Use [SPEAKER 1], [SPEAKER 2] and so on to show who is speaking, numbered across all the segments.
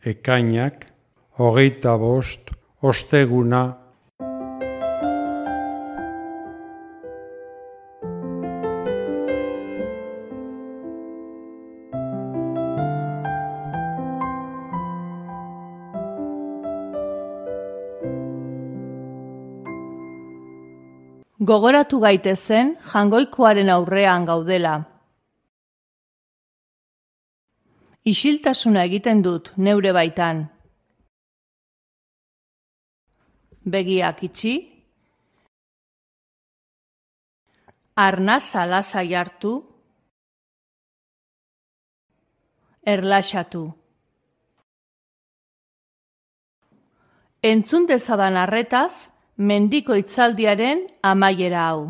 [SPEAKER 1] ekainak, 25, osteguna.
[SPEAKER 2] Gogoratu gaitezen Jangoikoaren aurrean gaudela. Isiltasuna egiten dut neure baitan. Begiak itxi, arnasa lasai hartu, erlaxatu. Entzun dezadan arretaz, mendiko hitzaldiaren amaiera hau.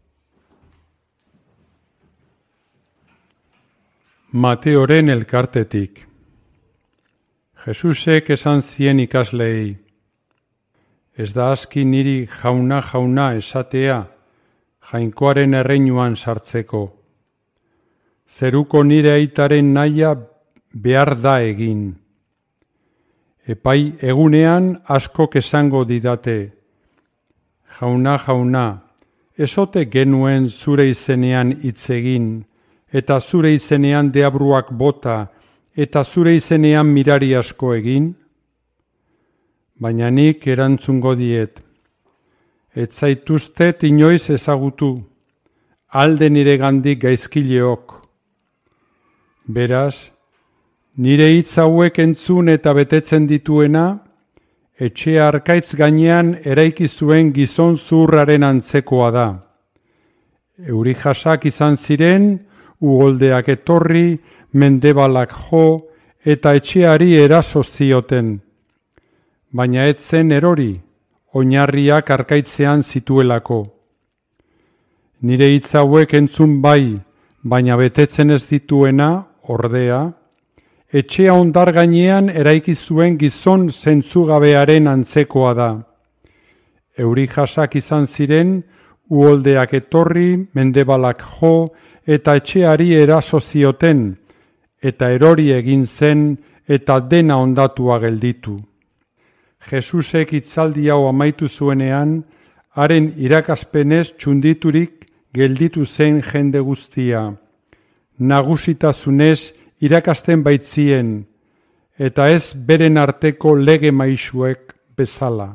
[SPEAKER 1] Mateoren elkartetik. Jesusek esan zien ikasleei, ez da aski niri jauna jauna esatea, Jainkoaren erreinuan sartzeko. Zeruko nire aitaren nahia behar da egin. Epai egunean askok esango didate, jauna, jauna, ezote genuen zure izenean hitz egin, eta zure izenean deabruak bota, eta zure izenean mirari asko egin? Baina nik erantzungo diet, ez zaituztet inoiz ezagutu, alde niregandik gaizkileok. Beraz, nire hitz hauek entzun eta betetzen dituena, etxea arkaitz gainean eraiki zuen gizon zuhurraren antzekoa da. Euri jasak izan ziren, ugoldeak etorri, mendebalak jo, eta etxeari eraso zioten. Baina ez zen erori, oinarriak arkaitzean zituelako. Nire hitz hauek entzun bai, baina betetzen ez dituena, ordea, etxea ondar gainean eraiki zuen gizon zentzugabearen antzekoa da. Euri jasak izan ziren, uholdeak etorri, mendebalak jo, eta etxeari eraso zioten, eta erori egin zen, eta dena ondatua gelditu. Jesusek hitzaldi hau amaitu zuenean, haren irakaspenez txunditurik gelditu zen jende guztia. Nagusitasunez irakasten baitzien, eta ez beren arteko lege maisuek bezala.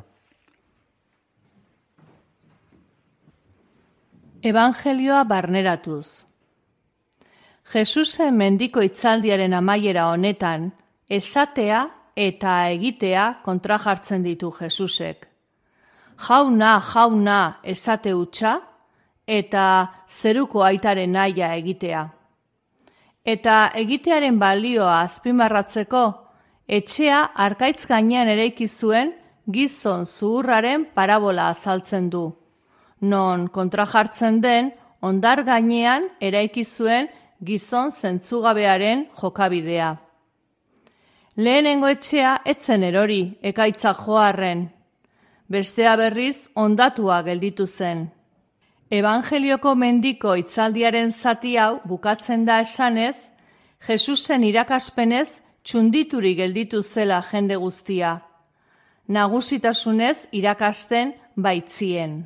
[SPEAKER 2] Evangelioa barneratuz. Jesusen mendiko hitzaldiaren amaiera honetan, esatea eta egitea kontrajartzen ditu Jesusek. Jauna, jauna esate hutsa, eta zeruko aitaren nahia egitea. Eta egitearen balioa azpimarratzeko, etxea arkaitz gainean eraiki zuen gizon zuhurraren parabola azaltzen du. Non kontrajartzen den, ondar gainean eraiki zuen gizon zentzugabearen jokabidea. Lehenengo etxea etzen erori, ekaitza joarren. Bestea berriz ondatua gelditu zen. Evangelioko mendiko hitzaldiaren zati hau bukatzen da esanez, Jesusen irakaspenez txundituri gelditu zela jende guztia. Nagusitasunez irakasten baitzien.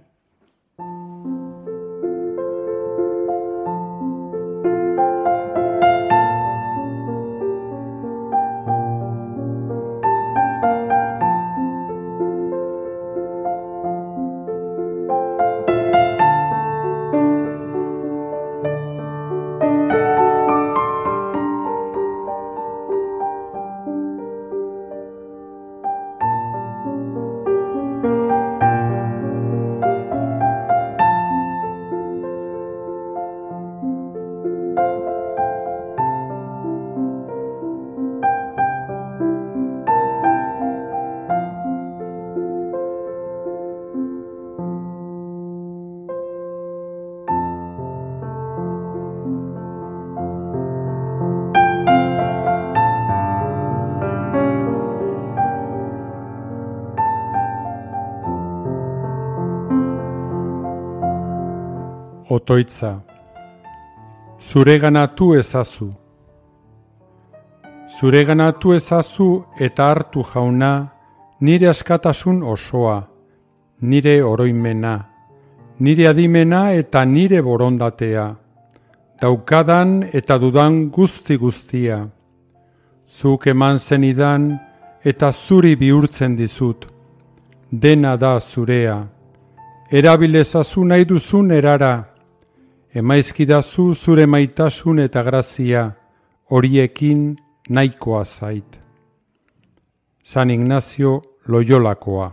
[SPEAKER 2] Otoitza, zureganatu ezazu.
[SPEAKER 1] Zureganatu ezazu eta hartu jauna, nire askatasun osoa, nire oroimena, nire adimena eta nire borondatea, daukadan eta dudan guzti-guztia. Zuk eman zenidan eta zuri bihurtzen dizut. Dena da zurea. Erabilezazu nahi duzun erara. Emaizkidazu zure maitasun eta grazia, horiekin nahikoa zait. San Ignacio Loyolakoa.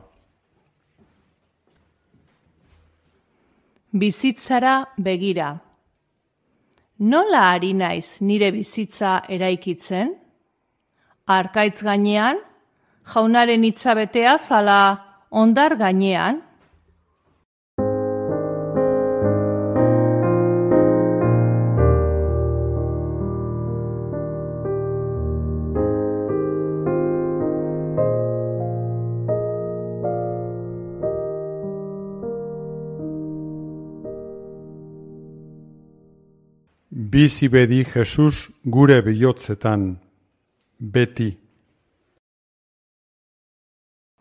[SPEAKER 2] Bizitzara begira. Nola ari naiz nire bizitza eraikitzen? Arkaitz gainean, jaunaren hitza beteaz ala hondar gainean?
[SPEAKER 1] Bizi bedi Jesus gure bihotzetan, beti.